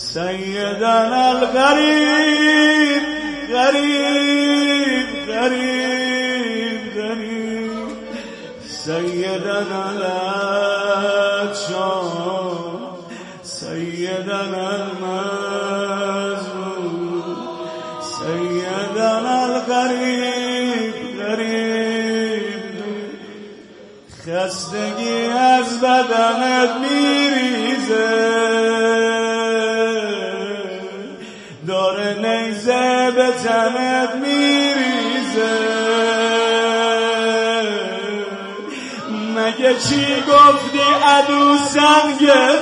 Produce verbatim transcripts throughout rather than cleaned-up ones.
سیدنا الغریب غریب غریب غریب سیدنا العطشان سیدنا المظلوم سیدنا الغریب غریب خستگی از بدنت میریزه داره نیزه به تنت میریزه مگه چی گفتی عدو سنگت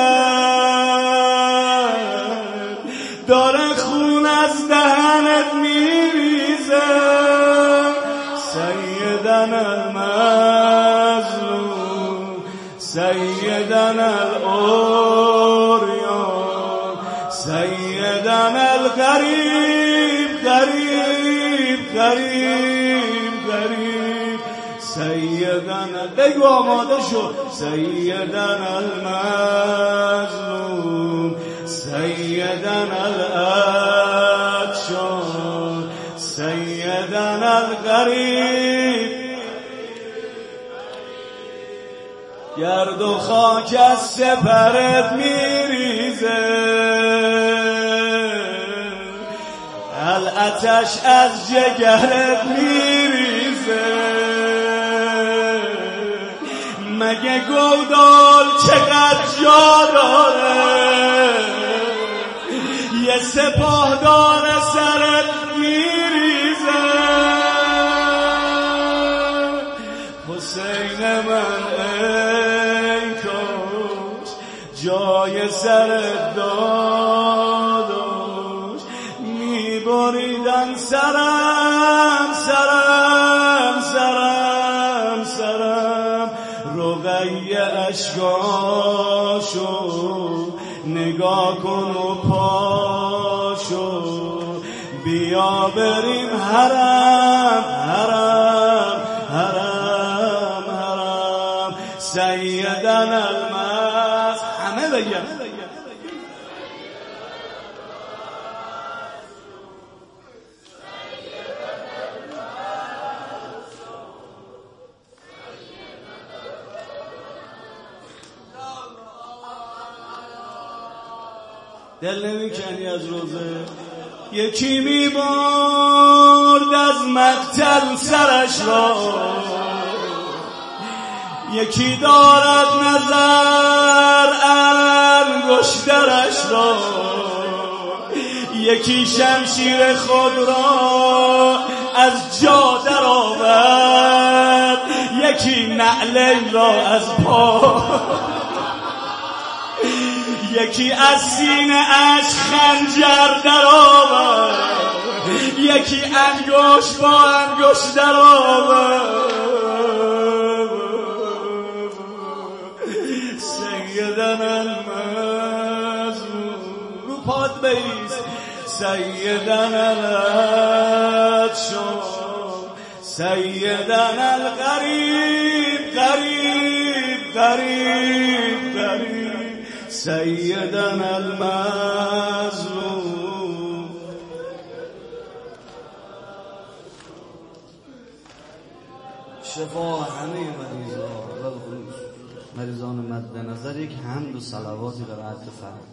زد داره خون از دهنت میریزه سیدنا المظلوم سیدنا العریان سیدنا الغریب غریب غریب غریب سیدنا بگو آماده شد سیدنا المظلوم سیدنا العطشان سیدنا الغریب گرد و خاک از سپرت میریزه الاتش از جگرت میریزه مگه گودال چقدر جا داره یه سپاهدار سرت میریزه حسین من ای کاش جای سرت داداش میبریدن سرم سرم سرم سرم رقیه اشکاشو نگاه کن و پاشو بیا بریم حرم حرم حرم حرم سیدنا المظلوم همه بگم دل نمیکنی از روزه یکی میبرد از مقتل سرش را یکی دارد نظر انگشترش را یکی شمشیر خود را از جا در آورد یکی نعلین را از پا یکی از سینه اش خنجر در آورد یکی انگشت با انگشت در آورد سیدنا المظلوم رو پاد بیست سیدنا العطشان سیدنا الغریب غریب غریب غریب سیدنا المظلوم شفا همه مریضان و مریضان مد نظر یک حمد و صلواتی قرائت فرمایید.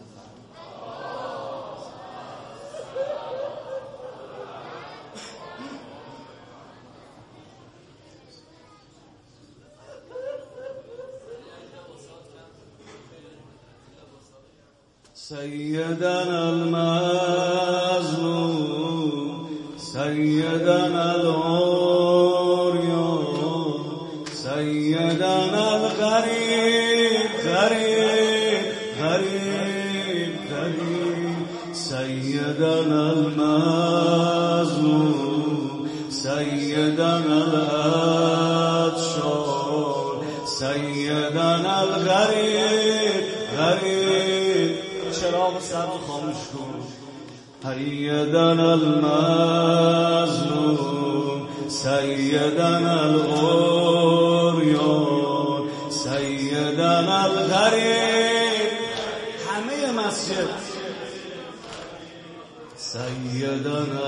سيدنا المظلوم سيدنا العريان سيدنا الغريب غريب غريب غريب سيدنا المظلوم سيدنا العطشان سيدنا الغريب غريب چراغ سبز خاموش کن سیدنا المظلوم سیدنا العریان سیدنا الغریب همه مسجد سیدنا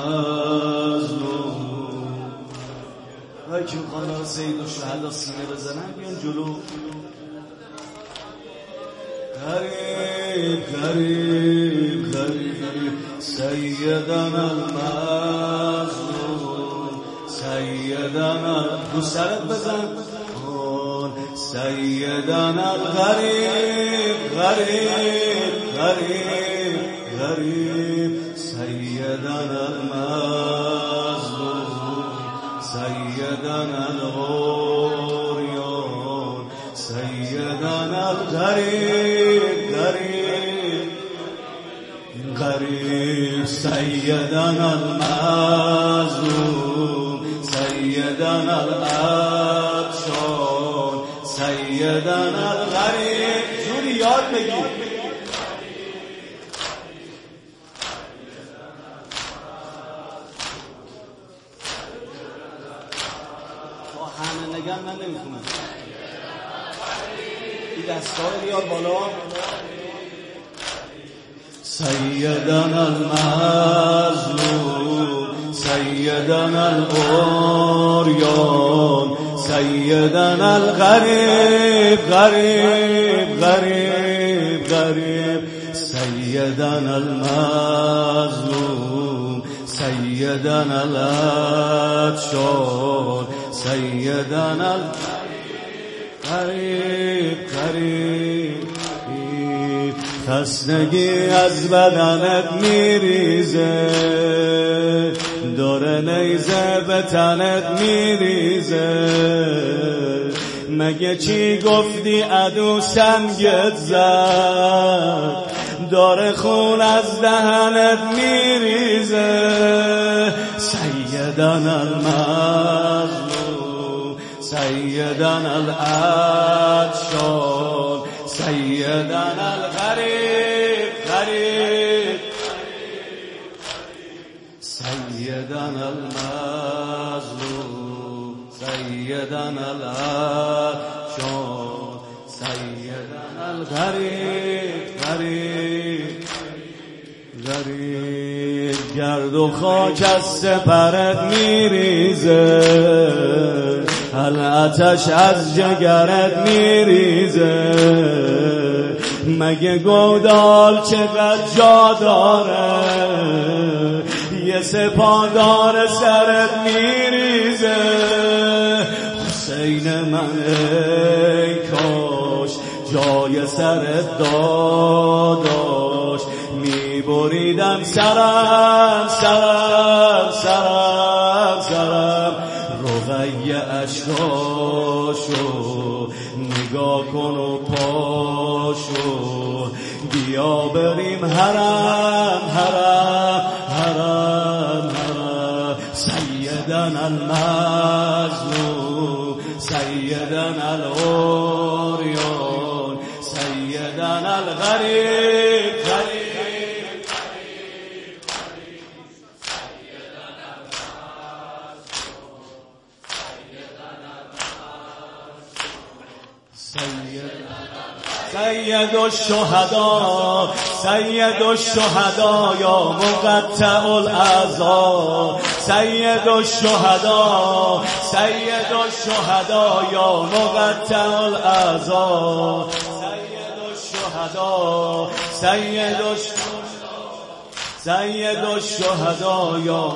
المظلوم. هایی که خواندار سید و شهدا سینه بزنن بیان جلو. قریب قریب قریب سیدنا المظلوم سیدنا دو سرت بزن سیدنا الغریب غریب غریب غریب سیدنا المظلوم سیدنا الغریان سیدنا الغریب غریب غریب سیدنا المظلوم سیدنا العطشان سیدنا الغریب. جوری یاد بگیر. با همه نگم من نمیخونم. این دستا رو بیار بالا. سیدنا المظلوم سیدنا العریان سیدنا الغریب غریب غریب غریب سیدنا المظلوم سیدنا العطشان سیدنا الغریب غریب. خستگی از بدنت میریزه دور نیزه به تنت میریزه مگه چی گفتی عدو سنگت زد دور خون از دهنت میریزه سیدنا المظلوم سیدنا العطشان سیدنا الغریب غریب سیدنا المظلوم سیدنا العطشان سیدنا الغریب غریب غریب. گرد و خاک از سپرت میریزه العطش از جگرت میریزه مگه گودال چقدر جا داره یه سپادار سرت میریزه حسین من ای کاش جای سرت داداش میبریدم سرم سرم سرم سرم رقیه اشکاشو نگاه کن و پاشو بیا بریم حرم حرم حرم حرم سیدنا المظلوم سیدنا العریان سیدنا الغریب غریب سید الشهدا سید الشهدا یا مقطع الاعضا سید الشهدا سید الشهدا یا مقطع الاعضا سید الشهدا سید سید الشهدا یا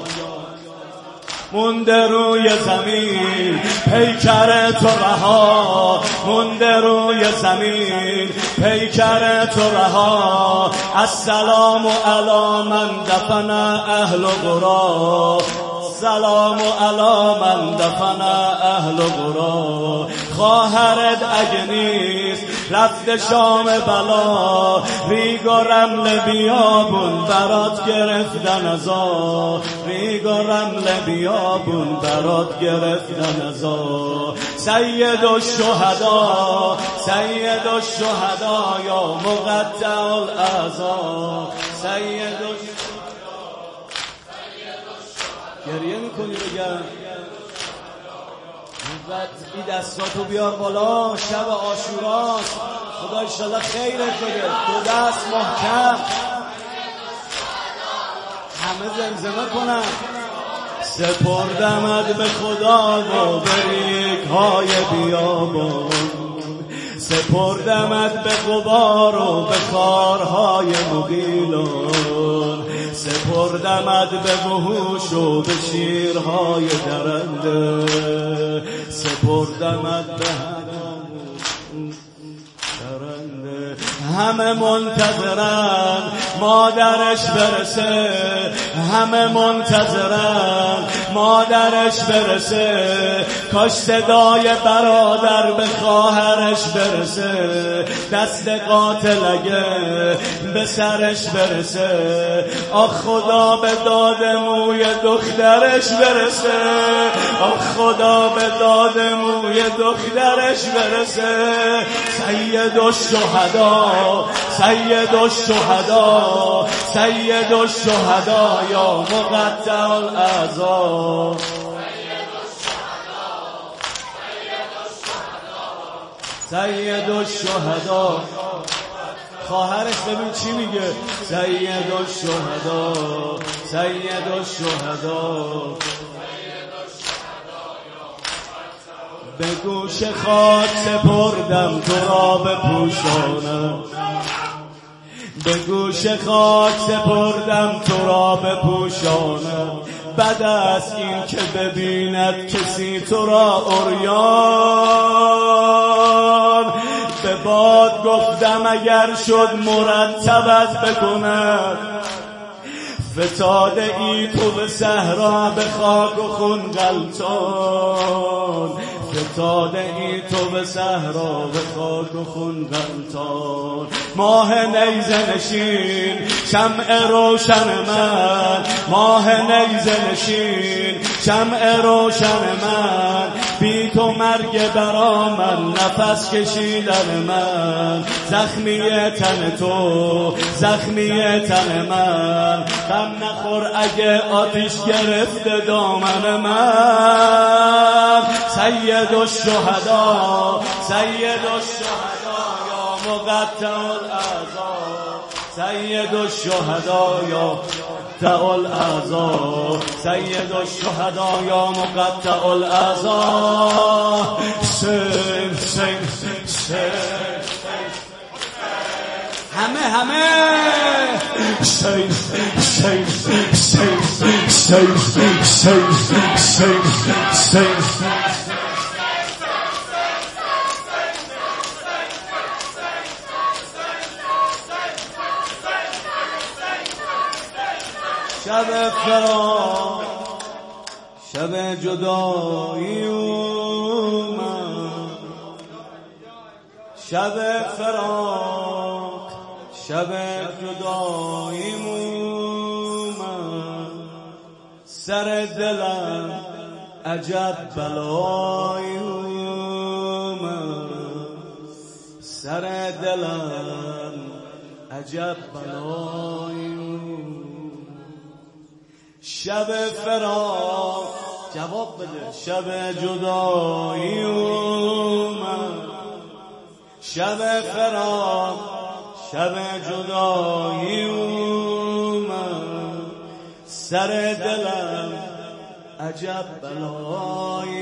مونده روی زمین پیکر تو رها مونده روی زمین پیکر تو رها السلام علی من دفن اهل قرا سلام علی من دفن اهل قرا خواهرت اگه نیست رفت شام بلا ریگ و رمل بیابون برات گرفتن ازا ریگ و رمل بیابون برات گرفتن ازا سید الشهدا سید الشهدا یا مقطع الاعضا سید گریه میکنی بگم این دستاتو بیار بالا شب عاشوراست خدا انشالله خیرت بده دو دست محکم همه زمزمه کنن. سپردمت به خدا و به ریگ‌های بیابان، سپردمت به غبار و به خارهای مغیلان، سپردمت به وحوش و به شیرهای درنده، سپردمت به درنده. همه منتظرن مادرش برسه، همه منتظرن مادرش برسه، کاش صدای برادر به خواهرش برسه، دست قاتل اگه به سرش برسه، آخ خدا به داد موی دخترش برسه، آخ خدا به داد موی دخترش برسه. سید الشهدا سید الشهدا سید الشهدا یا مقطع الاعضا، سید الشهدا. خواهرش ببین چی میگه، سید الشهدا سید الشهدا. به گوش خاک سپردم تو را بپوشانم، به گوش خاک سپردم تو را بپوشانم، بد است این که ببیند کسی تو را عریان. به باد گفتم اگر شد مرتبت بکند، فتاده ای تو به صحرا به خاک و خون غلطان، فتاده ای تو به صحرا به خاک و خون غلطان. ماه نیزه نشین شمع روشن من، ماه نیزه نشین شمع روشن من، بی تو مرگ برا من نفس کشیدن من، زخمی تن تو زخمی تن من، غم نخور اگه آتیش گرفته دامن من. سید الشهدا سید الشهدا یا مقطع الاعضا، سید الشهدا یا مقطع الاعضا، سید الشهدا یا مقطع الاعضا. سین سین سین همه همه سین سین سین سین سین سین سین. شب فراق شب جدایی اومد، شب فراق شب جدایی اومد، سر دلم عجب بلایی اومد، سر دلم عجب بلایی اومد. شب فراق جواب بده، شب جدایی اومد، شب فراق شب جدایی اومد، سر دلم عجب بلایی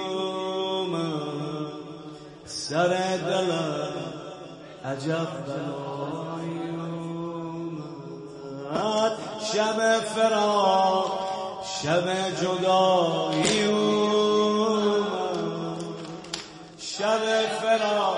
اومد، سر دلم عجب بلایی اومد. شب فراق شب جدایی اومد، شب فراق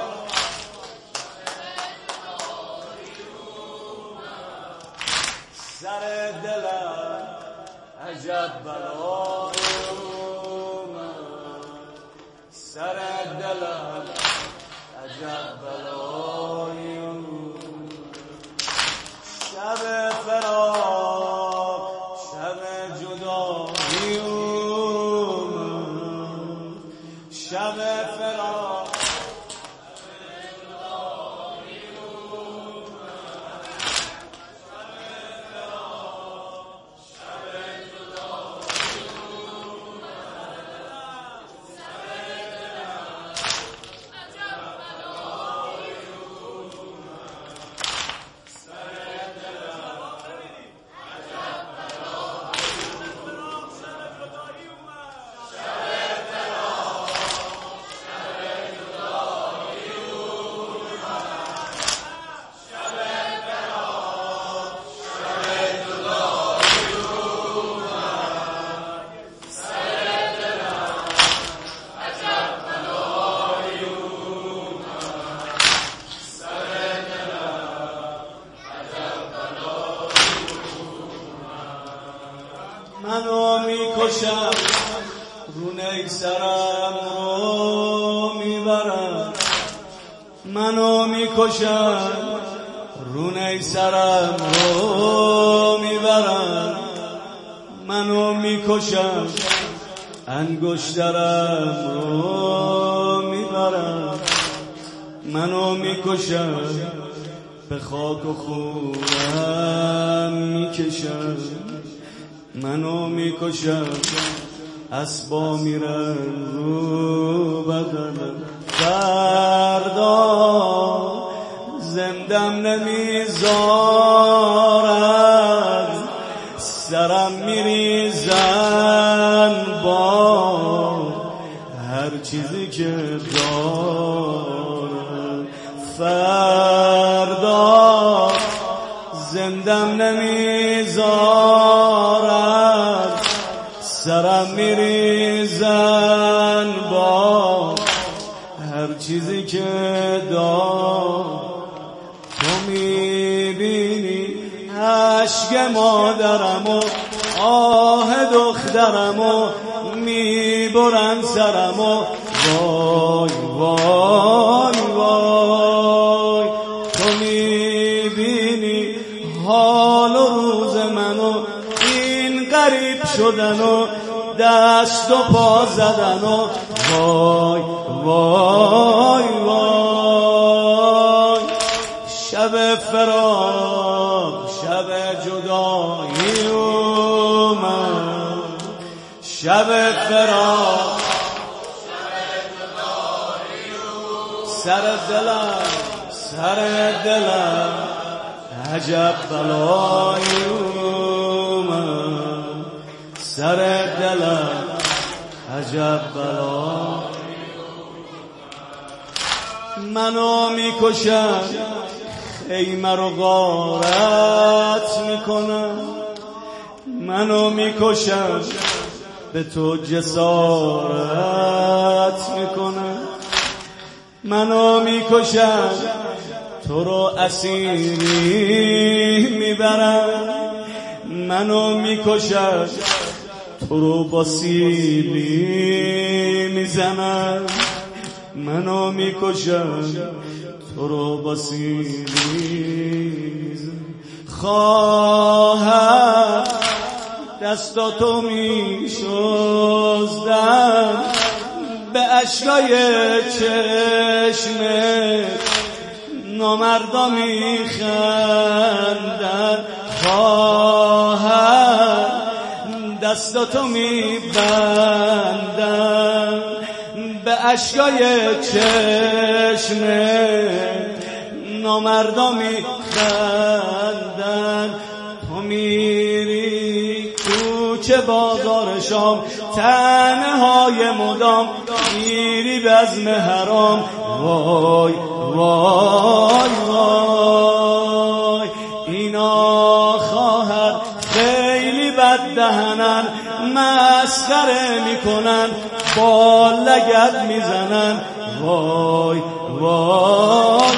سر دلم عجب بلایی اومد، سر دلم عجب بلایی اومد. شب فراق شب جدایی اومد، شب فراق منو میکشم رو نیسرم رو میبرم منو میکشم رو نیسرم رو میبرم منو میکشم انگشترم رو میبرم منو میکشم به خاک و خونم میکشم منو میکشم اسبا میرن رو بدنم فردا زندم نمیذارن سرم میریزن با هر چیزی که دارم فردا زندم نمیذارن سرم میریزن با هر چیزی که دارم تو میبینی عشق مادرم و آه دخترم و میبرن سرم و وای وای وای تو میبینی حال و روز منو این غریب شدن و دست و پا زدن و وای وای وای شب فراق شب جدایی اومد شب فراق سر دلم سر دلم عجب بلایی اومد سر دلم عجب بلایی منو میکشم خیمه رو غارت میکنم منو میکشم به تو جسارت میکنم منو میکشم تو رو اسیری میبرم منو میکشم تو رو با سیلی میزنم منو میکشم تو رو با سیلی میزنم خواهم دستاتو میشستم به اشکای چشمه نامردا میخندن خواهم دستاتو میبندم به اشکای چشمه نامردا میخندن تو میری کوچه بازار شام تنهای مدام میری بزم حرام وای وای وای اینا خواهر خیلی بد دهنن مسخره میکنن با لگد میزنن وای وای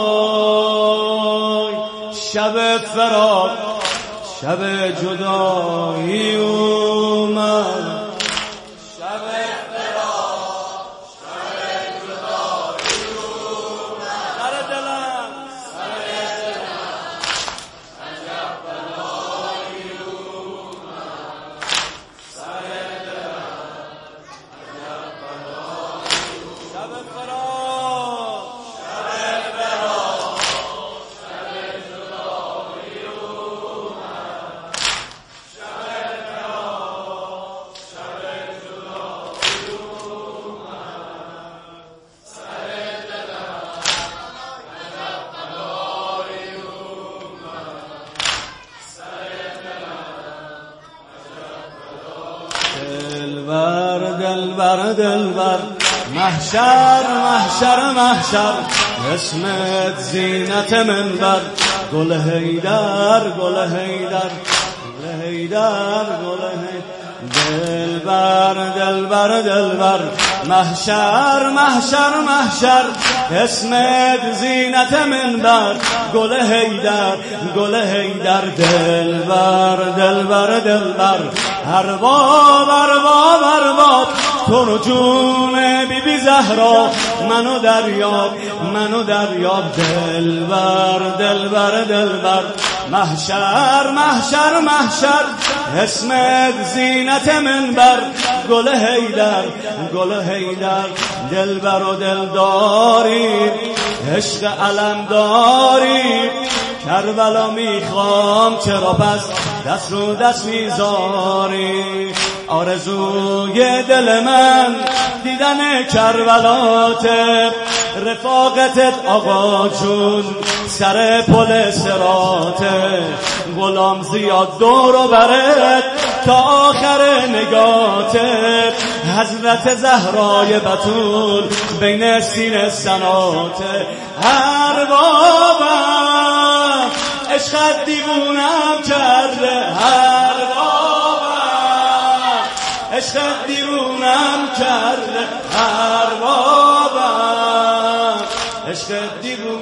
وای شب فراق شب جدایی اومد شب فراق شب جدایی اومد سر دلم سر دلم عجب بلایی اومد سر دلم عجب بلایی اومد شب فراق شب فراق شب جدایی دلبر دلبر دلبر محشر محشر محشر اسمت زینت منبر گل حیدر گل حیدر گل حیدر گل حیدر دلبر دلبر دلبر محشر محشر محشر اسمت زینت منبر گل حیدر گل حیدر دلبر دلبر دلبر ارباب ارباب ارباب تو جون بی بی زهرا منو دریاب منو دریاب دلبر دلبر دلبر محشر محشر محشر اسمت زینت منبر گل حیدر گل حیدر دلبر و دلداری عشق علم داری کربلا میخوام چرا پس دست رو دست میذاری آرزوی دل من دیدن کربلاته رفاقتت آقا جون سر پل صراطه غلام زیاد دور و برت تا آخر نگاته حضرت زهرای بتول بین سینه سناته اربابم عشقت دیوونم کرده اربابم عشقت دیوونم کرده اربابم عشقت دیوونم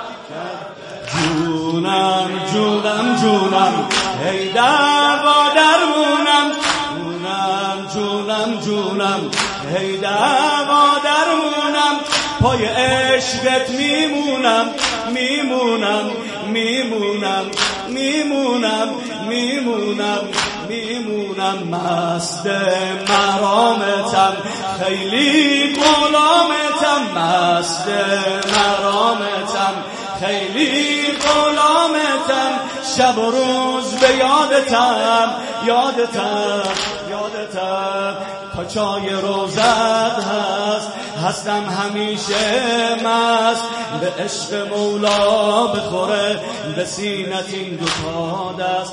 جونم جونم جونم حیدر با درمونم جونم جونم جونم حیدر با درمونم پای عشقت میمونم میمونم میمونم میمونم میمونم میمونم مست مرامتم خیلی غلامتم مست مرامتم خیلی غلامتم شب و روز به یادتم یادتم یادتم تا چای روزت هست هستم همیشه مست به عشق مولا بخوره به سینت این دوتا دست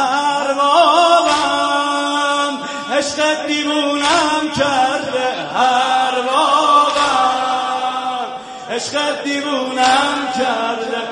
اربابم عشقت دیوونم کرده اربابم عشقت دیوونم کرده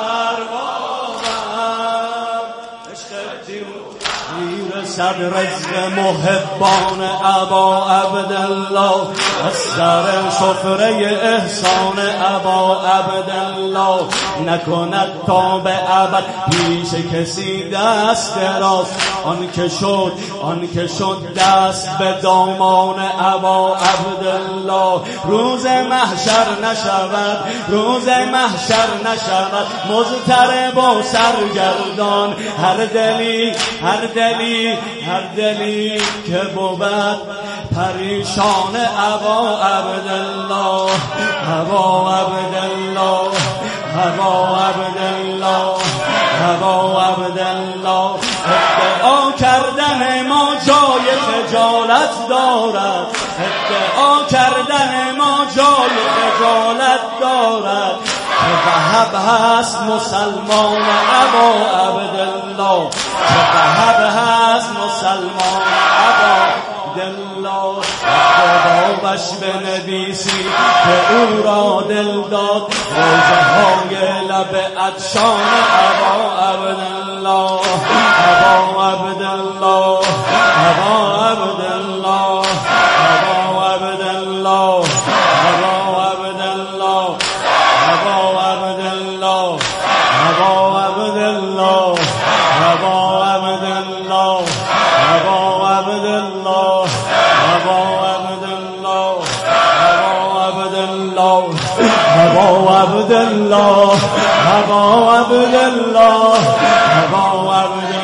اربابم عشقت دیوونم میرسد رزق محبان ابا عبدالله از سر سفره احسان ابا عبدالله نکند تا به ابد پیش کسی دست دراز آن که شد آن که شد دست به دامان ابا عبدالله روز محشر نشود روز محشر نشود مضطرب و سرگردان هر دلی هر دلی هر دلی که بود پریشان ابا عبدالله ابا عبدالله ابا عبدالله ابا عبدالله ادعا کردن ما جای خجالت دارد ادعا کردن ما جای خجالت دارد وهب هست مسلمان ابا عبدالله وهب هست مسلمان ابا عبدالله بابش بنویسی که او را دل داد روزه های لب عطشان ابا عبدالله ابا عبدالله ابا عبدالله ابا عبدالله ابا عبدالله ابا عبدالله ابا عبدالله ابا عبدالله ابا عبدالله ابا عبدالله ابا عبدالله ابا عبدالله ابا عبدالله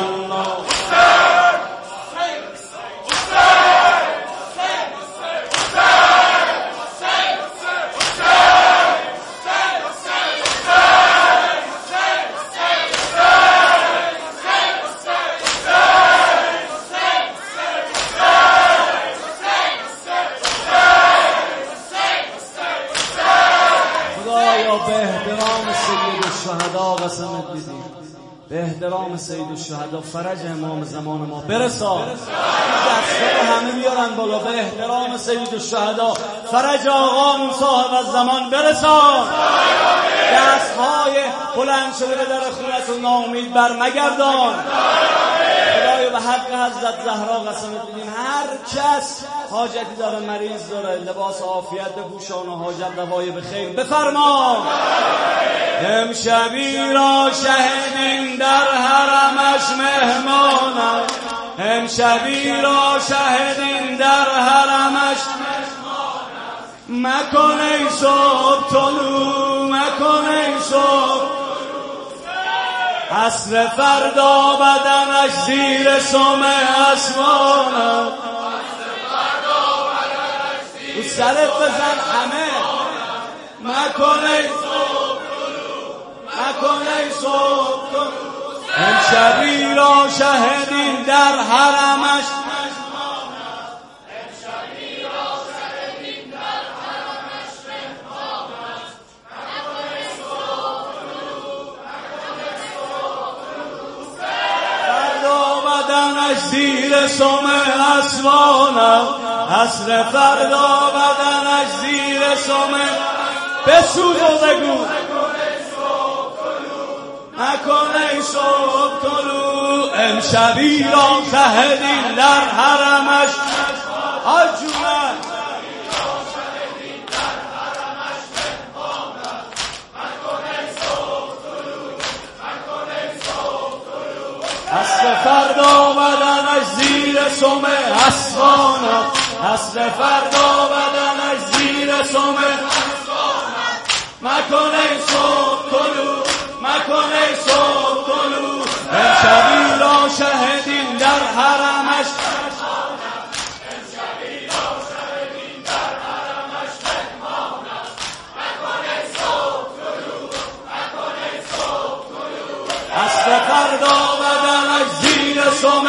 به احترام سید الشهدا قسمت بدیم به احترام سید الشهدا فرج امام زمان ما برسا دسته همه بیارن بالا به احترام سید الشهدا فرج آقا صاحب الزمان برسا دستهای بلند شده به در خونت و ناامید بر مگردان خدای به حق حضرت زهرا قسمت بدیم هر کس حاجتی داره، مریض داره، لباس عافیت بپوشان و حاجت روای به خیر بفرما. امشبی را شهدیم در حرمش مهمانم، امشبی را شهدیم در حرمش مکن ای صبح طلوع، مکن ای صبح عصر فردا بدنش زیر سم اسمانم. تو سرت بزن همه مکن ای صبح طلوع، مکن ای صبح طلوع امشبی را شهدیم در حرمش زیر سم اسوانم، عصر فردا بدنش زیر سم بسود و بگو نکن ای صبح طلوع امشبی را شهدیم در حرمش آجونم عصر فردا بدنش زیر سم اسوانم، عصر فردا بدنش زیر سم اسوانم مکن ای صبح طلوع، مکن ای صبح طلوع امشبی را شهدیم در حرمش امشبی را شهدیم در حرمش مهمانم مکن ای صبح طلوع، مکن ای صبح طلوع عصر فردا بدنش زیر سم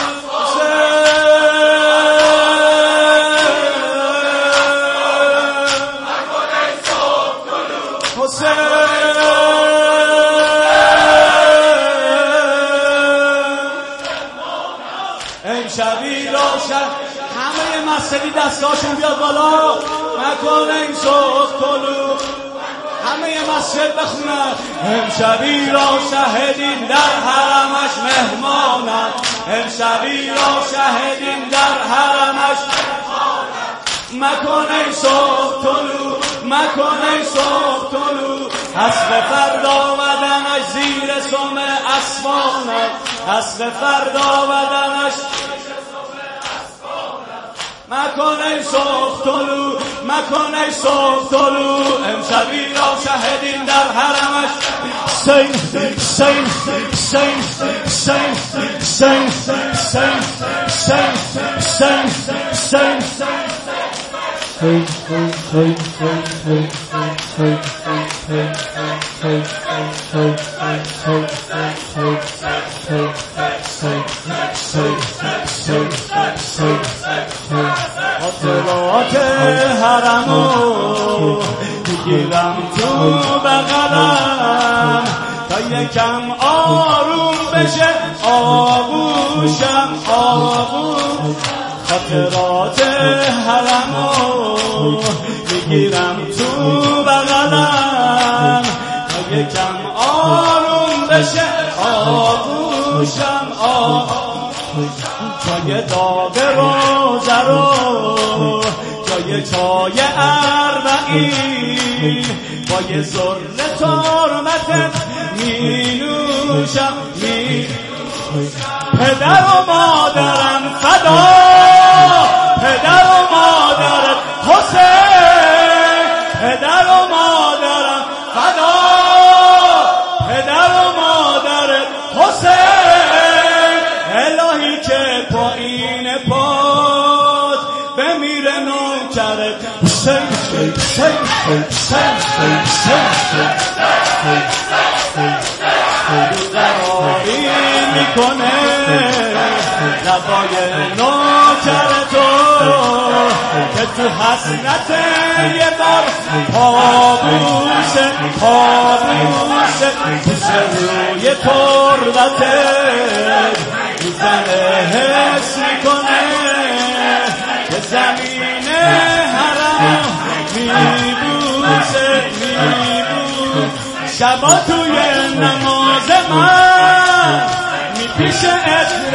امشبی را شهر همه مسجدی دستاشون بیاد بالا مکن ای صبح طلوع همه مسجد بخونن امشبی را شهدیم در حرمش مهمانم، امشبی را شهدیم در حرمش مکن ای صبح طلوع، مکن ای صبح طلوع عصر فردا بدنش زیر سم اسوانم، عصر فردا بدنش مکن ای صبح طلوع، مکن ای صبح طلوع امشبی را شهدیم در حرمش حسین حسین حسین حسین حسین حسین حسین حسین خاطرات حرمو بگیرم تو بغلم تا یکم آروم بشه آغوشم آغوش خاطرات حرمو بگیرم تو بغلم تا یکم آروم بشه آغوشم آغوش جای داغ روزه رو جای چای اربعین با یه ذره ترمت می نوشم می پدر و مادرم فدا پدر و مادرت حسین پدر و مادرم فدا پدر و مادرت حسین الهی که پایین پات بمیره نوکرت حسین حسین حسین بیقراری میکنه لبای نوکرتو که تو حسرت یه بار پابوسه پابوسه تو روی تربتت میزنه حس میکنه که زمین حرم میبوسه میبوسه شبا توی نماز من میپیشه عطر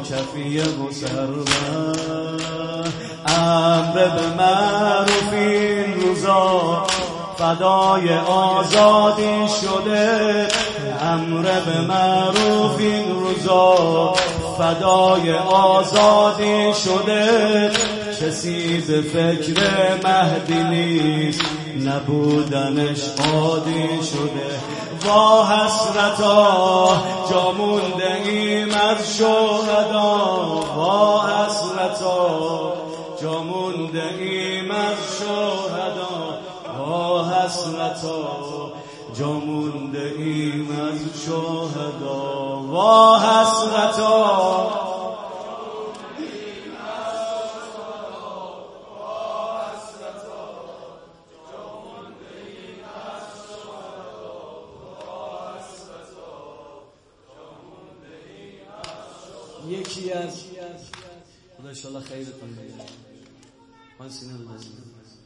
کفی مسربه امر به معروف این روزا فدای آزادی شده امر به معروف این روزا فدای آزادی شده کسی به فکر مهدی نیست نبودنش عادی شده وا حسرتا جا مونده ایم از شهدا وا حسرتا جا مونده ایم از شهدا وا حسرتا جا مونده ایم از شهدا وا حسرتا یکی از خدا انشاءالله خیرتون بگیره من سینه رو بزنیم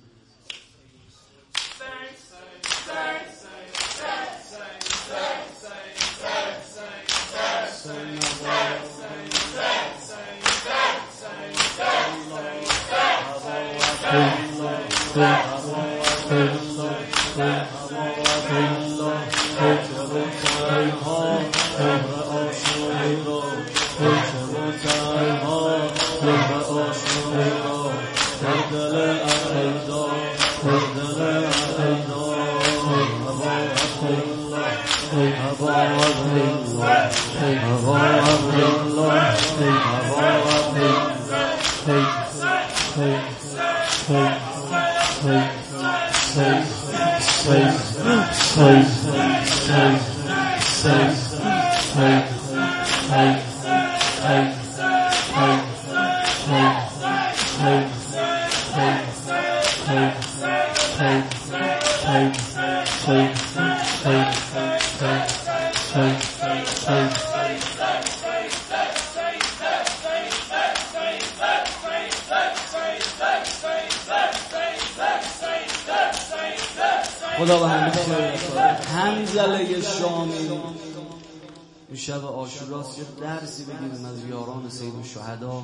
خدا به همه خیر. حنظله شامی این شب عاشوراست، یه درسی بگیریم از یاران سید الشهدا.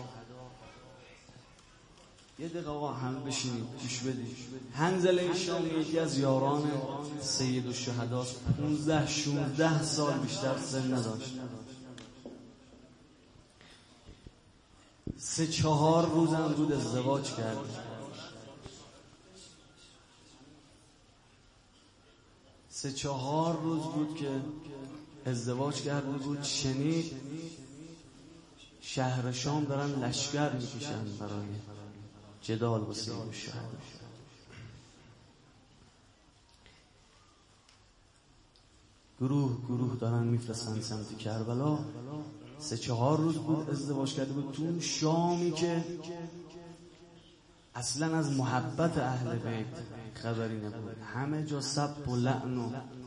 یه دقیقه آقا همه بشینید گوش بدید. حنظله شامی یکی از یاران سید الشهداست. پونزده شونزده سال بیشتر سن نداشت. سه چهار روزم بود ازدواج کرد. سه چهار روز بود که ازدواج کرده بود. شنید شهر شام دارن لشکر میکشن برای جدال با سید الشهدا. گروه گروه دارن میفرستن سمت کربلا. سه چهار روز بود ازدواج کرده بود تو اون شامی که اصلا از محبت اهل بیت خبری نبود. همه جا سب و لعن و